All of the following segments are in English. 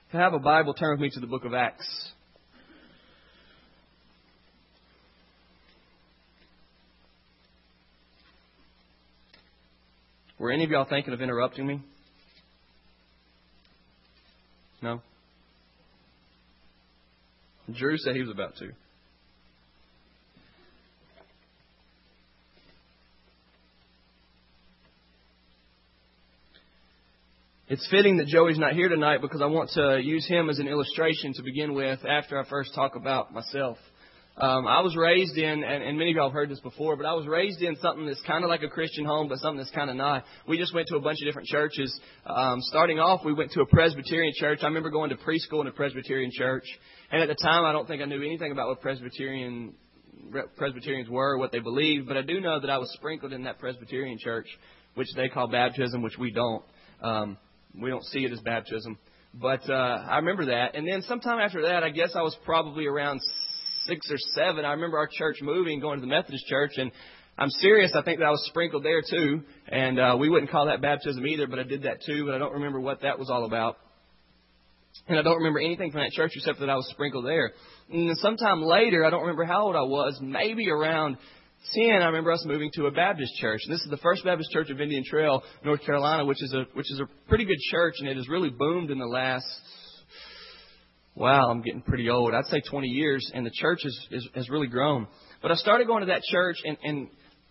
If you have a Bible, turn with me to the book of Acts. Were any of y'all thinking of interrupting me? No? Drew said he was about to. It's fitting that Joey's not here tonight because I want to use him as an illustration to begin with after I first talk about myself. I was raised in, and many of y'all have heard this before, but I was raised in something that's kind of like a Christian home, but something that's kind of not. We just went to a bunch of different churches. Starting off, we went to a Presbyterian church. I remember going to preschool in a Presbyterian church. And at the time, I don't think I knew anything about what Presbyterians were, or what they believed, but I do know that I was sprinkled in that Presbyterian church, which they call baptism, which we don't. We don't see it as baptism. But I remember that. And then sometime after that, I guess I was probably around 6 or 7. I remember our church moving, going to the Methodist church. And I'm serious, I think that I was sprinkled there too. And we wouldn't call that baptism either, but I did that too. But I don't remember what that was all about. And I don't remember anything from that church except that I was sprinkled there. And then sometime later, I don't remember how old I was, maybe around 10, I remember us moving to a Baptist church. And this is the First Baptist Church of Indian Trail, North Carolina, which is a pretty good church, and it has really boomed in the last, wow, I'm getting pretty old. I'd say 20 years, and the church has really grown. But I started going to that church and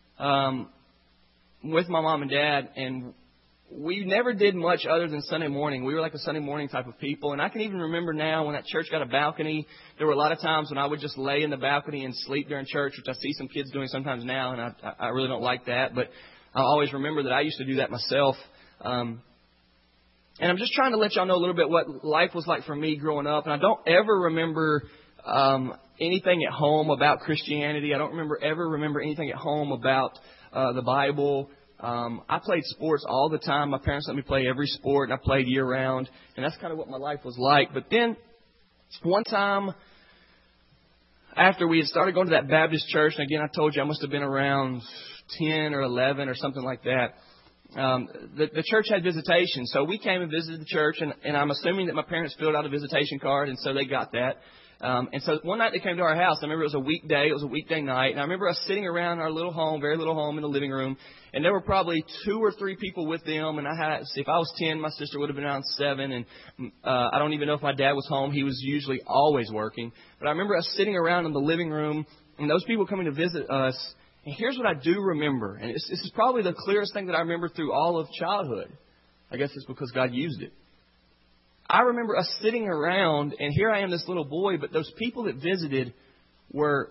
with my mom and dad, and we never did much other than Sunday morning. We were like a Sunday morning type of people. And I can even remember now when that church got a balcony, there were a lot of times when I would just lay in the balcony and sleep during church, which I see some kids doing sometimes now, and I really don't like that. But I always remember that I used to do that myself. And I'm just trying to let y'all know a little bit what life was like for me growing up. And I don't ever remember anything at home about Christianity. I don't remember anything at home about the Bible. I played sports all the time. My parents let me play every sport, and I played year-round. And that's kind of what my life was like. But then one time after we had started going to that Baptist church, and again, I told you I must have been around 10 or 11 or something like that, the church had visitation. So we came and visited the church, and I'm assuming that my parents filled out a visitation card, and so they got that. And so one night they came to our house. I remember it was a weekday. It was a weekday night. And I remember us sitting around our little home, very little home in the living room. And there were probably 2 or 3 people with them. And if I was 10, my sister would have been around 7. And I don't even know if my dad was home. He was usually always working. But I remember us sitting around in the living room and those people coming to visit us. And here's what I do remember. And this is probably the clearest thing that I remember through all of childhood. I guess it's because God used it. I remember us sitting around, and here I am, this little boy, but those people that visited were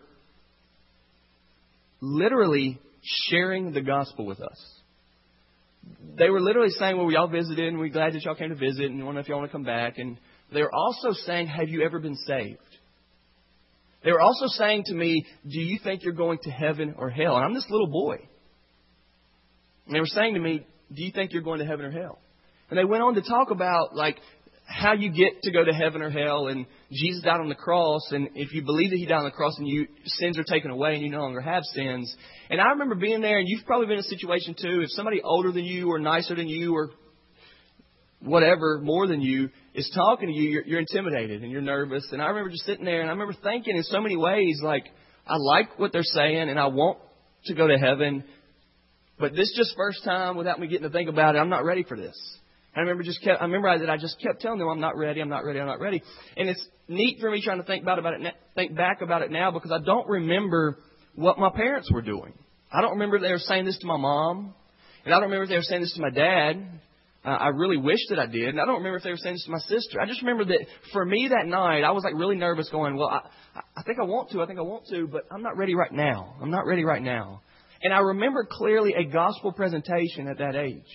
literally sharing the gospel with us. They were literally saying, well, y'all visited, and we're glad that y'all came to visit, and we want to know if y'all want to come back. And they were also saying, have you ever been saved? They were also saying to me, do you think you're going to heaven or hell? And I'm this little boy. And they were saying to me, do you think you're going to heaven or hell? And they went on to talk about, like, how you get to go to heaven or hell, and Jesus died on the cross, and if you believe that He died on the cross, and your sins are taken away, and you no longer have sins. And I remember being there, and you've probably been in a situation too, if somebody older than you, or nicer than you, or whatever, more than you, is talking to you, you're intimidated, and you're nervous. And I remember just sitting there, and I remember thinking in so many ways, like, I like what they're saying, and I want to go to heaven, but this just first time, without me getting to think about it, I'm not ready for this. I remember that I just kept telling them, I'm not ready. And it's neat for me trying to think back about it now, because I don't remember what my parents were doing. I don't remember if they were saying this to my mom, and I don't remember if they were saying this to my dad. I really wish that I did. And I don't remember if they were saying this to my sister. I just remember that for me that night, I was like really nervous going, well, I think I want to, but I'm not ready right now. And I remember clearly a gospel presentation at that age.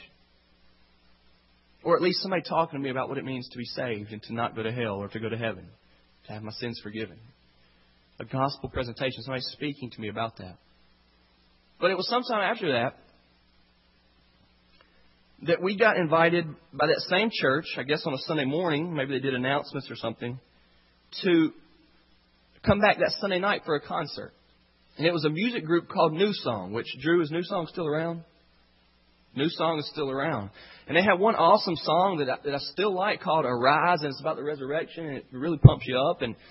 Or at least somebody talking to me about what it means to be saved and to not go to hell or to go to heaven, to have my sins forgiven. A gospel presentation, somebody speaking to me about that. But it was sometime after that we got invited by that same church, I guess on a Sunday morning, maybe they did announcements or something, to come back that Sunday night for a concert. And it was a music group called New Song, which, Drew, is New Song still around? New Song is still around. And they have one awesome song that I still like called Arise, and it's about the resurrection, and it really pumps you up. And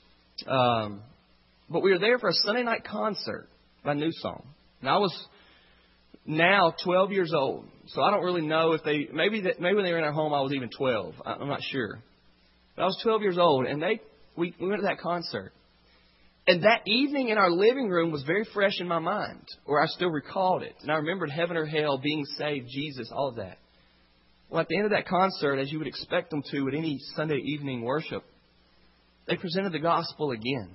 but we were there for a Sunday night concert by New Song. And I was now 12 years old. So I don't really know if maybe when they were in our home I was even 12. I'm not sure. But I was 12 years old, and we went to that concert. And that evening in our living room was very fresh in my mind, or I still recalled it. And I remembered heaven or hell, being saved, Jesus, all of that. Well, at the end of that concert, as you would expect them to at any Sunday evening worship, they presented the gospel again.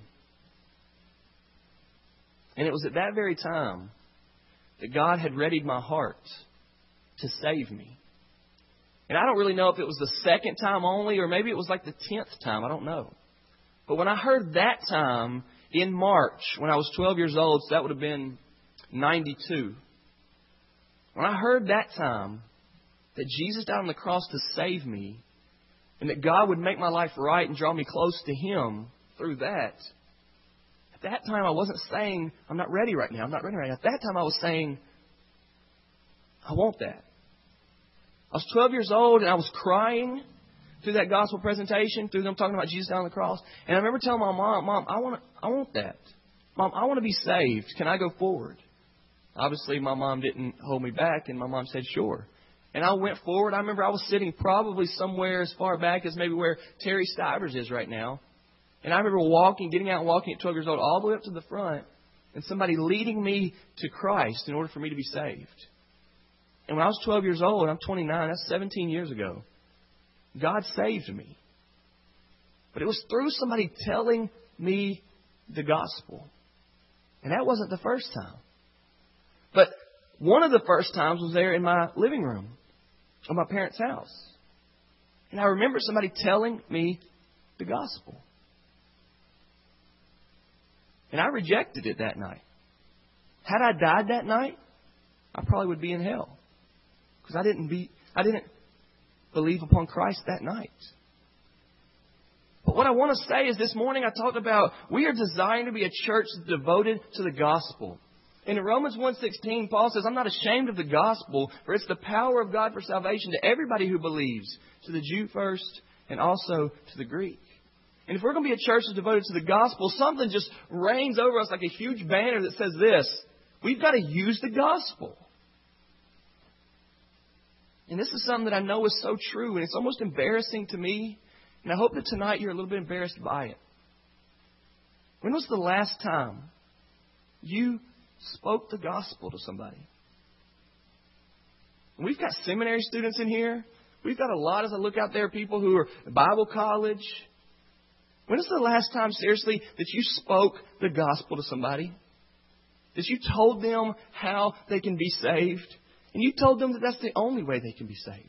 And it was at that very time that God had readied my heart to save me. And I don't really know if it was the second time only, or maybe it was like the 10th time. I don't know. But when I heard that time in March, when I was 12 years old, so that would have been 92. When I heard that time that Jesus died on the cross to save me, and that God would make my life right and draw me close to Him through that, at that time I wasn't saying, I'm not ready right now. I'm not ready right now. At that time I was saying, I want that. I was 12 years old and I was crying through that gospel presentation, through them talking about Jesus down on the cross. And I remember telling my mom, I want that. Mom, I want to be saved. Can I go forward? Obviously, my mom didn't hold me back, and my mom said, sure. And I went forward. I remember I was sitting probably somewhere as far back as maybe where Terry Stivers is right now. And I remember getting out and walking at 12 years old all the way up to the front, and somebody leading me to Christ in order for me to be saved. And when I was 12 years old, I'm 29, that's 17 years ago, God saved me. But it was through somebody telling me the gospel. And that wasn't the first time. But one of the first times was there in my living room of my parents' house. And I remember somebody telling me the gospel. And I rejected it that night. Had I died that night, I probably would be in hell. Because I didn't believe upon Christ that night. But what I want to say is this morning I talked about we are designed to be a church devoted to the gospel. And in Romans 1:16, Paul says, I'm not ashamed of the gospel, for it's the power of God for salvation to everybody who believes, to the Jew first and also to the Greek. And if we're going to be a church that's devoted to the gospel, something just reigns over us like a huge banner that says this: we've got to use the gospel. And this is something that I know is so true, and it's almost embarrassing to me. And I hope that tonight you're a little bit embarrassed by it. When was the last time you spoke the gospel to somebody? And we've got seminary students in here. We've got a lot, as I look out there, people who are at Bible college. When is the last time, seriously, that you spoke the gospel to somebody? That you told them how they can be saved? And you told them that that's the only way they can be saved?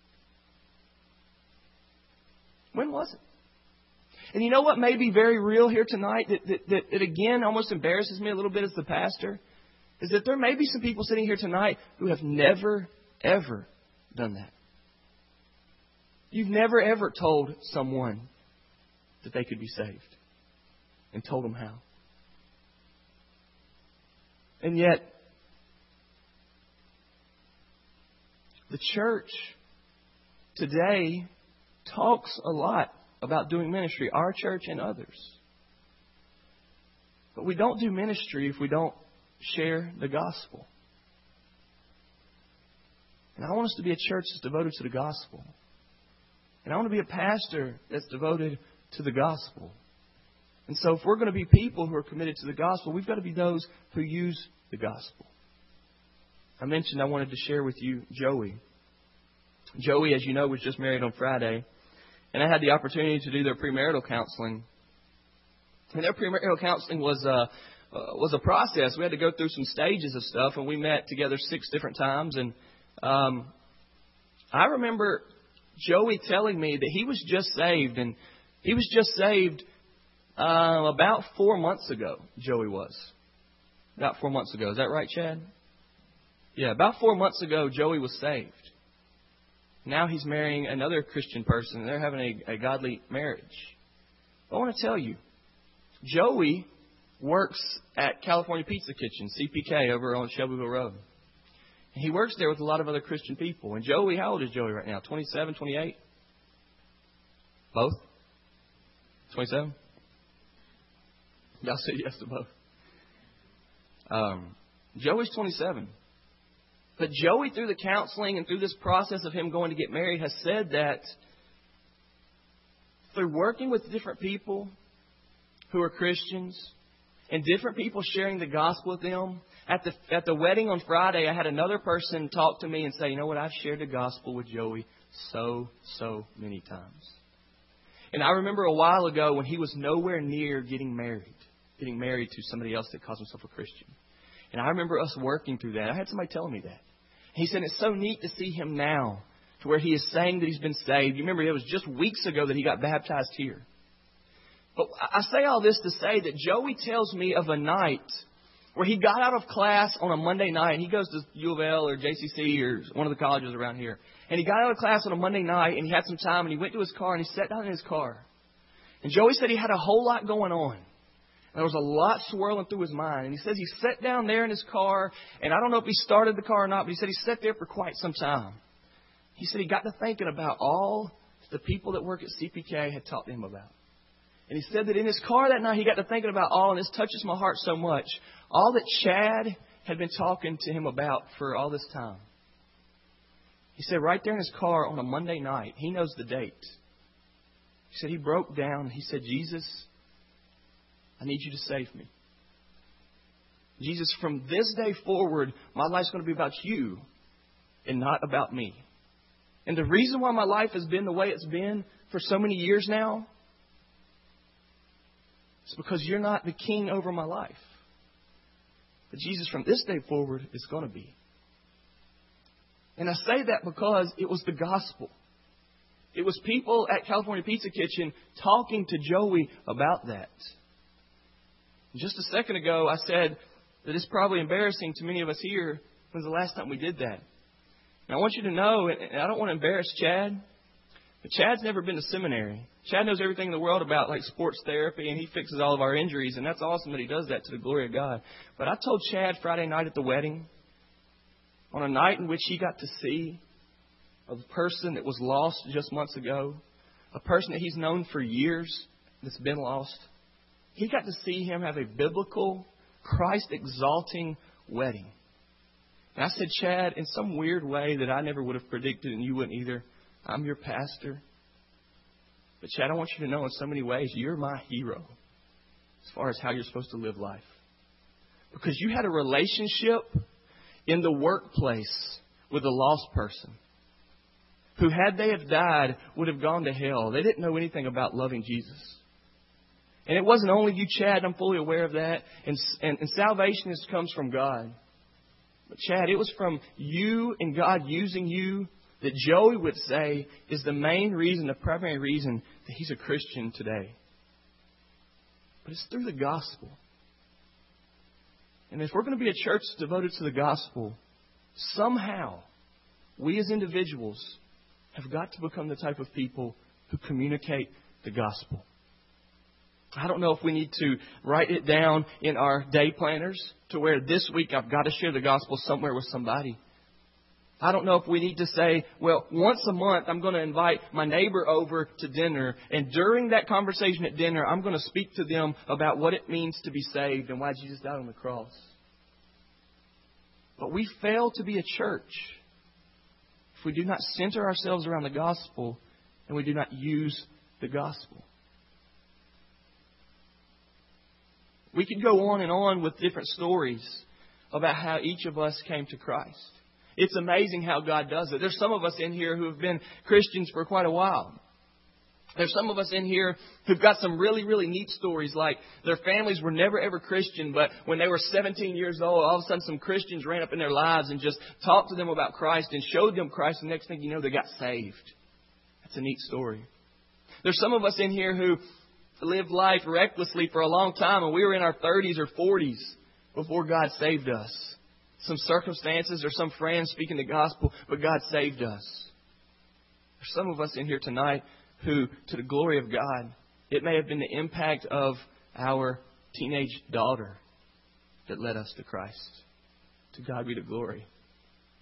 When was it? And you know what may be very real here tonight that again almost embarrasses me a little bit as the pastor? Is that there may be some people sitting here tonight who have never, ever done that. You've never, ever told someone that they could be saved and told them how. And yet, the church today talks a lot about doing ministry, our church and others. But we don't do ministry if we don't share the gospel. And I want us to be a church that's devoted to the gospel. And I want to be a pastor that's devoted to the gospel. And so if we're going to be people who are committed to the gospel, we've got to be those who use the gospel. I mentioned I wanted to share with you Joey. Joey, as you know, was just married on Friday. And I had the opportunity to do their premarital counseling. And their premarital counseling was a process. We had to go through some stages of stuff, and we met together 6 different times. And I remember Joey telling me that he was just saved, and he was just saved about 4 months ago. Joey was about 4 months ago. Is that right, Chad? Yeah, about 4 months ago, Joey was saved. Now he's marrying another Christian person, and they're having a godly marriage. I want to tell you, Joey works at California Pizza Kitchen, CPK, over on Shelbyville Road. And he works there with a lot of other Christian people. And Joey, how old is Joey right now? 27, 28? Both? 27? Y'all said yes to both. Joey's 27. But Joey, through the counseling and through this process of him going to get married, has said that through working with different people who are Christians and different people sharing the gospel with them, at the wedding on Friday, I had another person talk to me and say, you know what, I've shared the gospel with Joey so many times. And I remember a while ago when he was nowhere near getting married to somebody else that calls himself a Christian. And I remember us working through that. I had somebody telling me that. He said, it's so neat to see him now to where he is saying that he's been saved. You remember, it was just weeks ago that he got baptized here. But I say all this to say that Joey tells me of a night where he got out of class on a Monday night. He goes to U of L or JCC or one of the colleges around here. And he got out of class on a Monday night and he had some time and he went to his car and he sat down in his car. And Joey said he had a whole lot going on. There was a lot swirling through his mind. And he says he sat down there in his car, and I don't know if he started the car or not, but he said he sat there for quite some time. He said he got to thinking about all the people that work at CPK had taught him about. And he said that in his car that night, he got to thinking about all, and this touches my heart so much, all that Chad had been talking to him about for all this time. He said right there in his car on a Monday night, he knows the date. He said he broke down. He said, Jesus, I need you to save me. Jesus, from this day forward, my life's going to be about you and not about me. And the reason why my life has been the way it's been for so many years now is because you're not the king over my life. But Jesus, from this day forward, it's going to be. And I say that because it was the gospel. It was people at California Pizza Kitchen talking to Joey about that. Just a second ago, I said that it's probably embarrassing to many of us here. When's the last time we did that? And I want you to know, and I don't want to embarrass Chad, but Chad's never been to seminary. Chad knows everything in the world about like sports therapy, and he fixes all of our injuries, and that's awesome that he does that to the glory of God. But I told Chad Friday night at the wedding, on a night in which he got to see a person that was lost just months ago, a person that he's known for years that's been lost. He got to see him have a biblical, Christ-exalting wedding. And I said, Chad, in some weird way that I never would have predicted, and you wouldn't either, I'm your pastor. But Chad, I want you to know in so many ways, you're my hero as far as how you're supposed to live life. Because you had a relationship in the workplace with a lost person who, had they have died, would have gone to hell. They didn't know anything about loving Jesus. And it wasn't only you, Chad. I'm fully aware of that. And salvation comes from God. But Chad, it was from you and God using you that Joey would say is the main reason, the primary reason that he's a Christian today. But it's through the gospel. And if we're going to be a church devoted to the gospel, somehow we as individuals have got to become the type of people who communicate the gospel. I don't know if we need to write it down in our day planners to where this week I've got to share the gospel somewhere with somebody. I don't know if we need to say, well, once a month I'm going to invite my neighbor over to dinner. And during that conversation at dinner, I'm going to speak to them about what it means to be saved and why Jesus died on the cross. But we fail to be a church if we do not center ourselves around the gospel and we do not use the gospel. We could go on and on with different stories about how each of us came to Christ. It's amazing how God does it. There's some of us in here who have been Christians for quite a while. There's some of us in here who've got some really, really neat stories, like their families were never, ever Christian, but when they were 17 years old, all of a sudden some Christians ran up in their lives and just talked to them about Christ and showed them Christ, and the next thing you know, they got saved. That's a neat story. There's some of us in here who lived life recklessly for a long time, and we were in our 30s or 40s before God saved us. Some circumstances or some friends speaking the gospel, but God saved us. There's some of us in here tonight who, to the glory of God, it may have been the impact of our teenage daughter that led us to Christ. To God be the glory.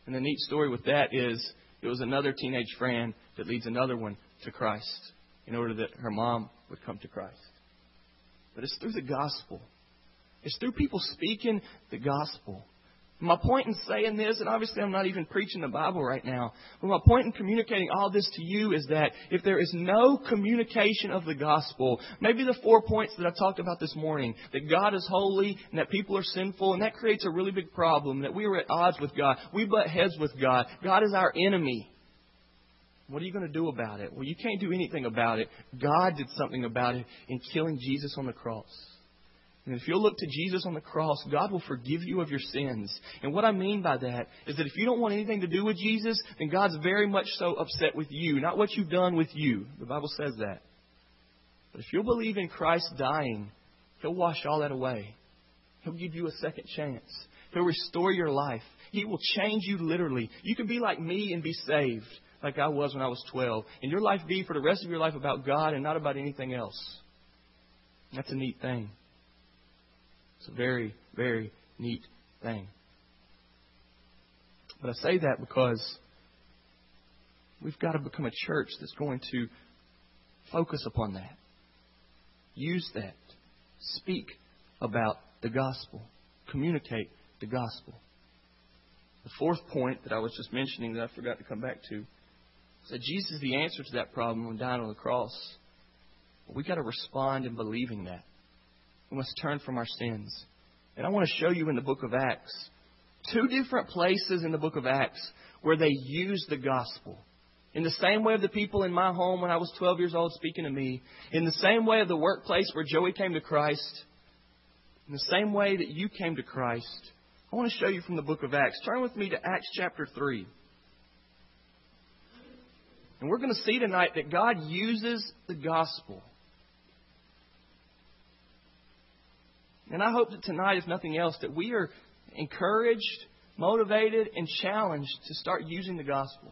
And the neat story with that is it was another teenage friend that leads another one to Christ in order that her mom would come to Christ. But it's through the gospel. It's through people speaking the gospel. My point in saying this, and obviously I'm not even preaching the Bible right now, but my point in communicating all this to you is that if there is no communication of the gospel, maybe the 4 points that I talked about this morning, that God is holy and that people are sinful, and that creates a really big problem, that we are at odds with God, we butt heads with God, God is our enemy. What are you going to do about it? Well, you can't do anything about it. God did something about it in killing Jesus on the cross. And if you'll look to Jesus on the cross, God will forgive you of your sins. And what I mean by that is that if you don't want anything to do with Jesus, then God's very much so upset with you, not what you've done with you. The Bible says that. But if you'll believe in Christ dying, He'll wash all that away. He'll give you a second chance. He'll restore your life. He will change you literally. You can be like me and be saved, like I was when I was 12. And your life be for the rest of your life about God and not about anything else. That's a neat thing. It's a very, very neat thing. But I say that because we've got to become a church that's going to focus upon that. Use that. Speak about the gospel. Communicate the gospel. The fourth point that I was just mentioning that I forgot to come back to is that Jesus is the answer to that problem when dying on the cross. But we've got to respond in believing that. We must turn from our sins. And I want to show you in the book of Acts, 2 different places in the book of Acts where they use the gospel. In the same way of the people in my home when I was 12 years old speaking to me. In the same way of the workplace where Joey came to Christ. In the same way that you came to Christ. I want to show you from the book of Acts. Turn with me to Acts chapter 3. And we're going to see tonight that God uses the gospel. And I hope that tonight, if nothing else, that we are encouraged, motivated, and challenged to start using the gospel.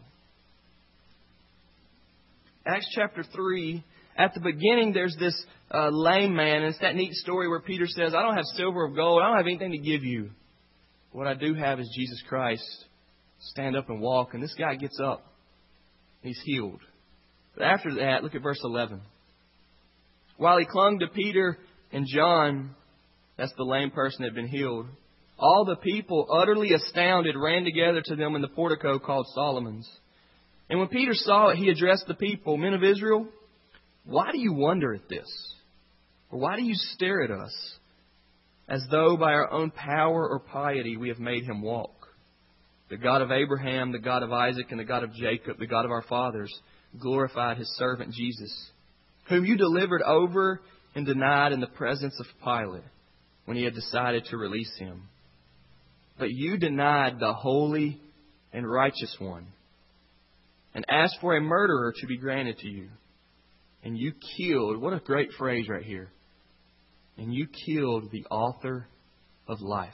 Acts chapter 3, at the beginning there's this lame man, and it's that neat story where Peter says, I don't have silver or gold, I don't have anything to give you. What I do have is Jesus Christ. Stand up and walk. And this guy gets up. He's healed. But after that, look at verse 11. While he clung to Peter and John, that's the lame person that had been healed, all the people, utterly astounded, ran together to them in the portico called Solomon's. And when Peter saw it, he addressed the people, Men of Israel, why do you wonder at this? Or why do you stare at us, as though by our own power or piety we have made him walk? The God of Abraham, the God of Isaac, and the God of Jacob, the God of our fathers, glorified His servant Jesus, whom you delivered over and denied in the presence of Pilate, when he had decided to release him. But you denied the holy and righteous one, and asked for a murderer to be granted to you. And you killed, what a great phrase right here, and you killed the author of life.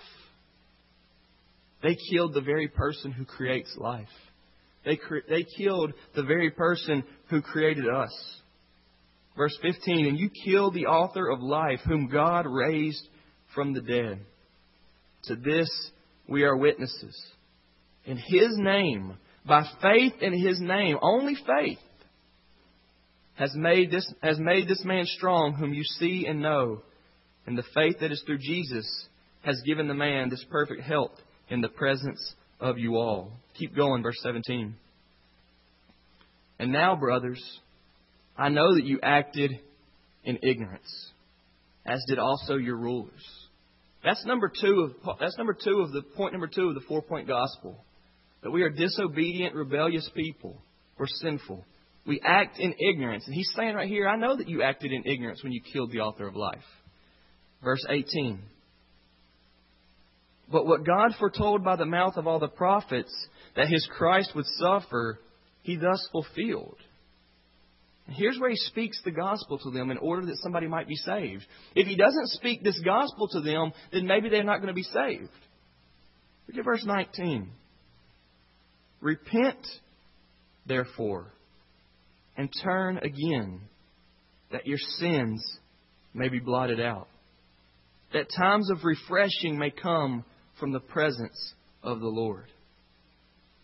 They killed the very person who creates life. They killed the very person who created us. Verse 15, and you killed the author of life, whom God raised from the dead. To this we are witnesses. In His name, by faith in His name, only faith, has made this man strong, whom you see and know. And the faith that is through Jesus has given the man this perfect health in the presence of you all. Keep going, verse 17. And now, brothers, I know that you acted in ignorance, as did also your rulers. That's number two of the 4-point gospel. That we are disobedient, rebellious people. We're sinful. We act in ignorance. And he's saying right here, I know that you acted in ignorance when you killed the author of life. Verse 18. But what God foretold by the mouth of all the prophets, that His Christ would suffer, He thus fulfilled. And here's where He speaks the gospel to them in order that somebody might be saved. If He doesn't speak this gospel to them, then maybe they're not going to be saved. Look at verse 19. Repent, therefore, and turn again, that your sins may be blotted out, that times of refreshing may come from the presence of the Lord.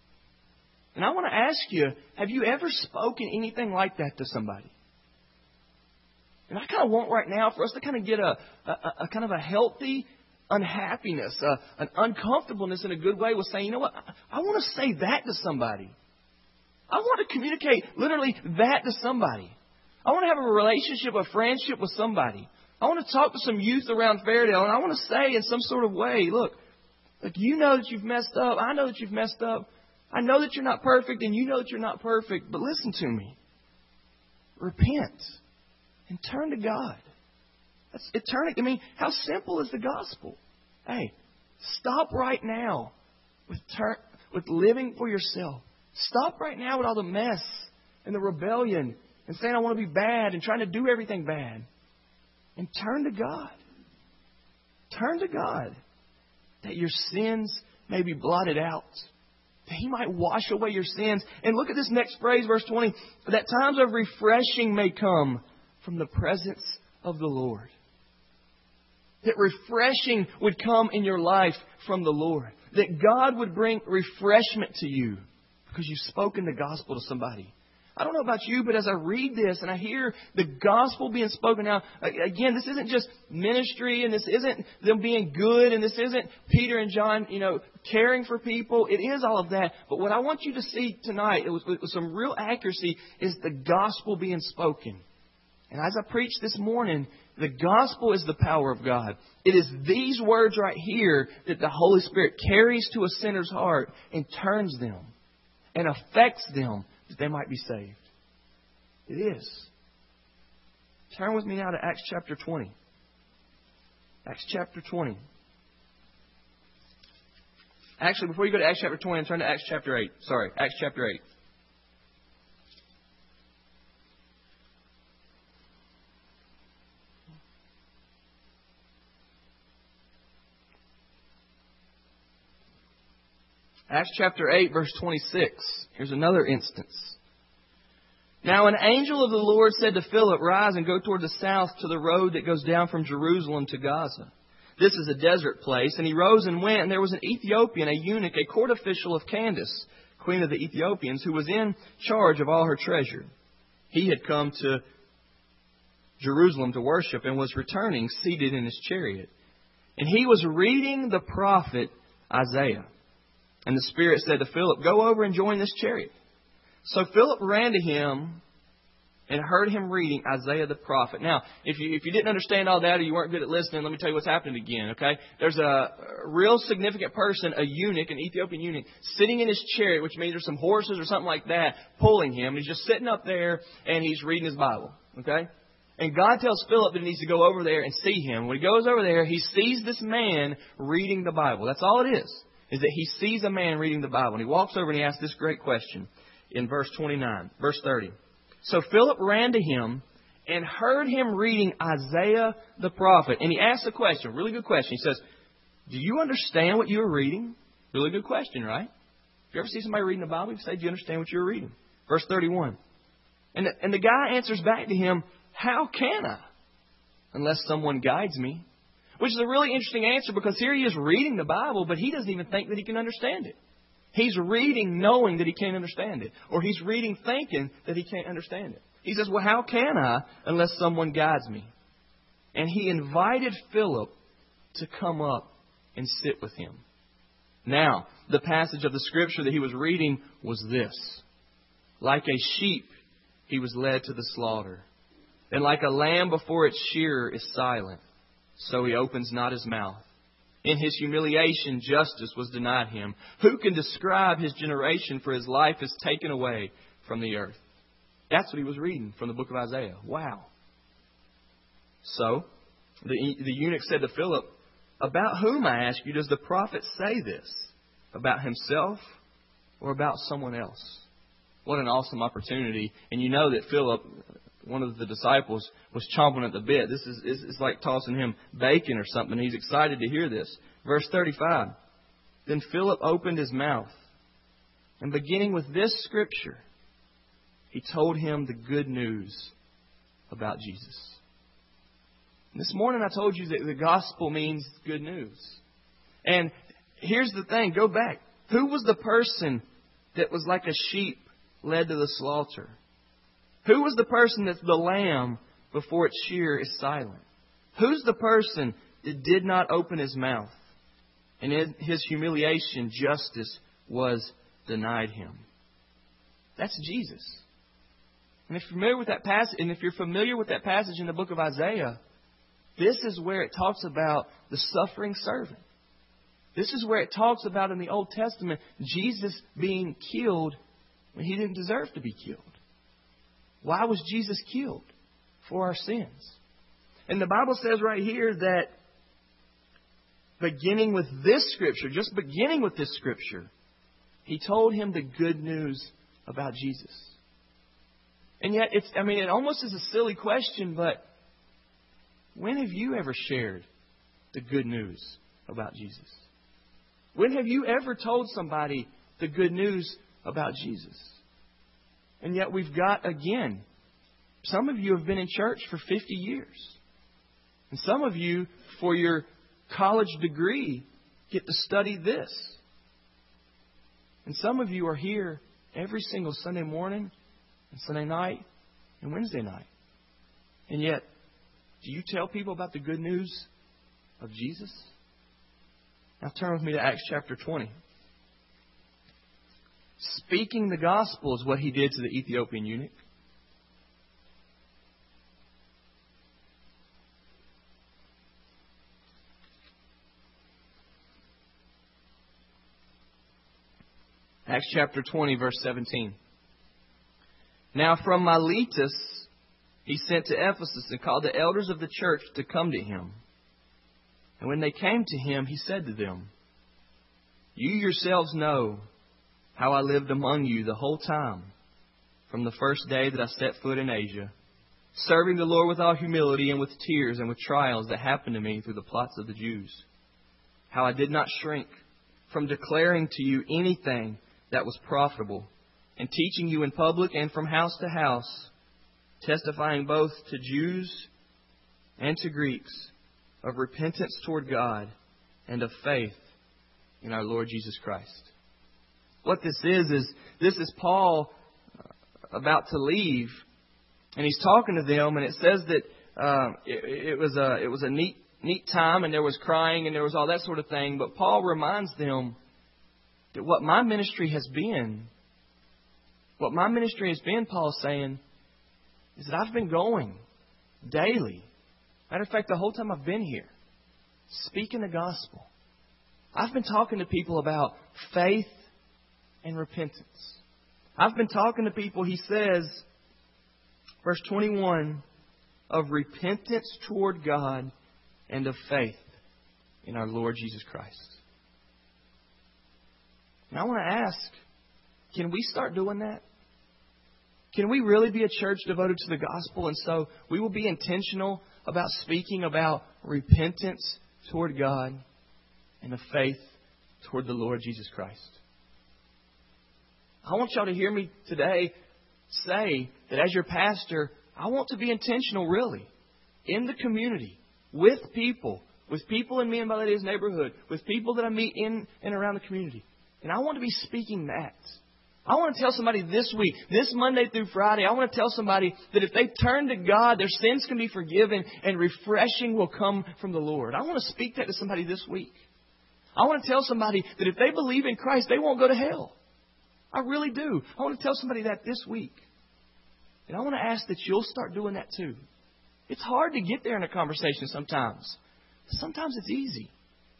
And I want to ask you, have you ever spoken anything like that to somebody? And I kind of want right now for us to kind of get a kind of a healthy unhappiness, an uncomfortableness in a good way with saying, you know what, I want to say that to somebody. I want to communicate literally that to somebody. I want to have a relationship, a friendship with somebody. I want to talk to some youth around Fairdale, and I want to say in some sort of way, look, you know that you've messed up. I know that you've messed up. I know that you're not perfect, and you know that you're not perfect. But listen to me. Repent and turn to God. I mean, how simple is the gospel? Hey, stop right now with living for yourself. Stop right now with all the mess and the rebellion and saying I want to be bad and trying to do everything bad. And turn to God. Turn to God. That your sins may be blotted out. That He might wash away your sins. And look at this next phrase, verse 20. That times of refreshing may come from the presence of the Lord. That refreshing would come in your life from the Lord. That God would bring refreshment to you because you've spoken the gospel to somebody. I don't know about you, but as I read this and I hear the gospel being spoken out, again, this isn't just ministry and this isn't them being good and this isn't Peter and John, caring for people. It is all of that. But what I want you to see tonight, with some real accuracy, is the gospel being spoken. And as I preached this morning, the gospel is the power of God. It is these words right here that the Holy Spirit carries to a sinner's heart and turns them and affects them that they might be saved. It is. Turn with me now to Acts chapter 20. Acts chapter 20. Actually, before you go to Acts chapter 20, turn to Acts chapter 8. Sorry, Acts chapter 8. Acts chapter 8, verse 26. Here's another instance. Now an angel of the Lord said to Philip, "Rise and go toward the south to the road that goes down from Jerusalem to Gaza. This is a desert place." And he rose and went, and there was an Ethiopian, a eunuch, a court official of Candace, queen of the Ethiopians, who was in charge of all her treasure. He had come to Jerusalem to worship and was returning, seated in his chariot. And he was reading the prophet Isaiah. And the Spirit said to Philip, "Go over and join this chariot." So Philip ran to him and heard him reading Isaiah the prophet. Now, if you didn't understand all that or you weren't good at listening, let me tell you what's happening again, okay? There's a real significant person, a eunuch, an Ethiopian eunuch, sitting in his chariot, which means there's some horses or something like that pulling him. He's just sitting up there and he's reading his Bible, okay? And God tells Philip that he needs to go over there and see him. When he goes over there, he sees this man reading the Bible. That's all it is that he sees a man reading the Bible. And he walks over and he asks this great question in verse 29, verse 30. So Philip ran to him and heard him reading Isaiah the prophet. And he asked a question, really good question. He says, "Do you understand what you are reading?" Really good question, right? If you ever see somebody reading the Bible, you say, "Do you understand what you're reading?" Verse 31. And the guy answers back to him, "How can I? Unless someone guides me." Which is a really interesting answer because here he is reading the Bible, but he doesn't even think that he can understand it. He's reading knowing that he can't understand it. Or he's reading thinking that he can't understand it. He says, "Well, how can I unless someone guides me?" And he invited Philip to come up and sit with him. Now, the passage of the Scripture that he was reading was this. Like a sheep, he was led to the slaughter. And like a lamb before its shearer is silent, so he opens not his mouth. In his humiliation, justice was denied him. Who can describe his generation? For his life is taken away from the earth. That's what he was reading from the book of Isaiah. Wow. So, the eunuch said to Philip, "About whom, I ask you, does the prophet say this? About himself or about someone else?" What an awesome opportunity. And you know that Philip, one of the disciples, was chomping at the bit. It's like tossing him bacon or something. He's excited to hear this. Verse 35. Then Philip opened his mouth, and beginning with this Scripture, he told him the good news about Jesus. And this morning I told you that the gospel means good news. And here's the thing. Go back. Who was the person that was like a sheep led to the slaughter? Who was the person that's the lamb before its shearer is silent? Who's the person that did not open his mouth? And in his humiliation, justice was denied him. That's Jesus. And if you're familiar with that passage, in the book of Isaiah, this is where it talks about the suffering servant. This is where it talks about in the Old Testament Jesus being killed when He didn't deserve to be killed. Why was Jesus killed? For our sins. And the Bible says right here that beginning with this Scripture, He told him the good news about Jesus. And yet, it almost is a silly question, but when have you ever shared the good news about Jesus? When have you ever told somebody the good news about Jesus? And yet we've got, again, some of you have been in church for 50 years. And some of you, for your college degree, get to study this. And some of you are here every single Sunday morning and Sunday night and Wednesday night. And yet, do you tell people about the good news of Jesus? Now turn with me to Acts chapter 20. Speaking the gospel is what He did to the Ethiopian eunuch. Acts chapter 20, verse 17. Now from Miletus he sent to Ephesus and called the elders of the church to come to him. And when they came to him, he said to them, You yourselves know how I lived among you the whole time, from the first day that I set foot in Asia, serving the Lord with all humility and with tears and with trials that happened to me through the plots of the Jews. How I did not shrink from declaring to you anything that was profitable, and teaching you in public and from house to house, testifying both to Jews and to Greeks of repentance toward God and of faith in our Lord Jesus Christ. What this is Paul about to leave, and he's talking to them, and it says that it was a neat time, and there was crying and there was all that sort of thing. But Paul reminds them that what my ministry has been, Paul's saying, is that I've been going daily. Matter of fact, the whole time I've been here, speaking the gospel. I've been talking to people about faith and repentance. I've been talking to people, he says, verse 21, of repentance toward God and of faith in our Lord Jesus Christ. And I want to ask, can we start doing that? Can we really be a church devoted to the gospel? And so we will be intentional about speaking about repentance toward God and of faith toward the Lord Jesus Christ. I want y'all to hear me today say that as your pastor, I want to be intentional really in the community with people in me and my lady's neighborhood, with people that I meet in and around the community. And I want to be speaking that. I want to tell somebody this week, this Monday through Friday, I want to tell somebody that if they turn to God, their sins can be forgiven and refreshing will come from the Lord. I want to speak that to somebody this week. I want to tell somebody that if they believe in Christ, they won't go to hell. I really do. I want to tell somebody that this week. And I want to ask that you'll start doing that too. It's hard to get there in a conversation sometimes. Sometimes it's easy.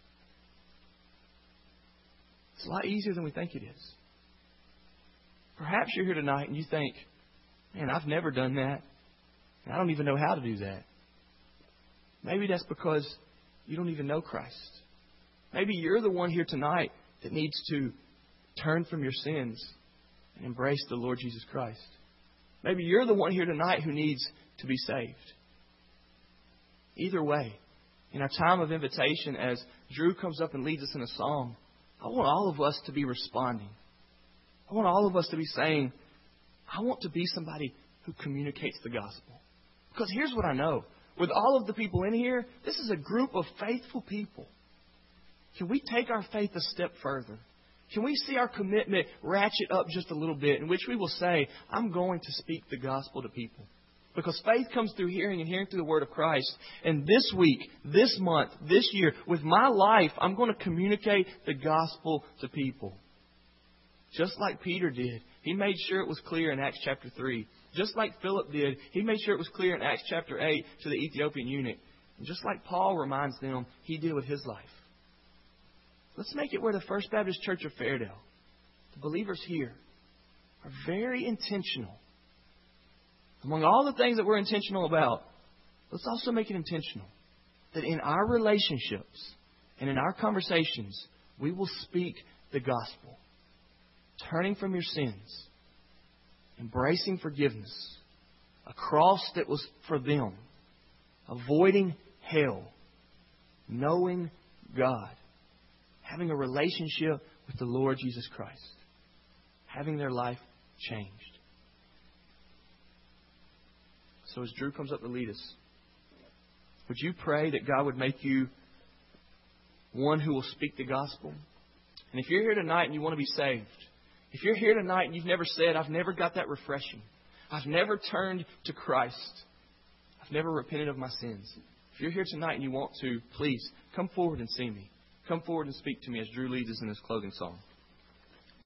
It's a lot easier than we think it is. Perhaps you're here tonight and you think, man, I've never done that. And I don't even know how to do that. Maybe that's because you don't even know Christ. Maybe you're the one here tonight that needs to turn from your sins and embrace the Lord Jesus Christ. Maybe you're the one here tonight who needs to be saved. Either way, in our time of invitation, as Drew comes up and leads us in a song, I want all of us to be responding. I want all of us to be saying, I want to be somebody who communicates the gospel. Because here's what I know. With all of the people in here, this is a group of faithful people. Can we take our faith a step further? Can we see our commitment ratchet up just a little bit, in which we will say, I'm going to speak the gospel to people? Because faith comes through hearing and hearing through the Word of Christ. And this week, this month, this year, with my life, I'm going to communicate the gospel to people. Just like Peter did. He made sure it was clear in Acts chapter 3. Just like Philip did. He made sure it was clear in Acts chapter 8 to the Ethiopian eunuch. And just like Paul reminds them, he did with his life. Let's make it where the First Baptist Church of Fairdale, the believers here, are very intentional. Among all the things that we're intentional about, let's also make it intentional that in our relationships and in our conversations, we will speak the gospel. Turning from your sins, embracing forgiveness, a cross that was for them, avoiding hell, knowing God, having a relationship with the Lord Jesus Christ, having their life changed. So as Drew comes up to lead us, would you pray that God would make you one who will speak the gospel? And if you're here tonight and you want to be saved, if you're here tonight and you've never said, I've never got that refreshing, I've never turned to Christ, I've never repented of my sins. If you're here tonight and you want to, please come forward and see me. Come forward and speak to me as Drew leads us in this closing song.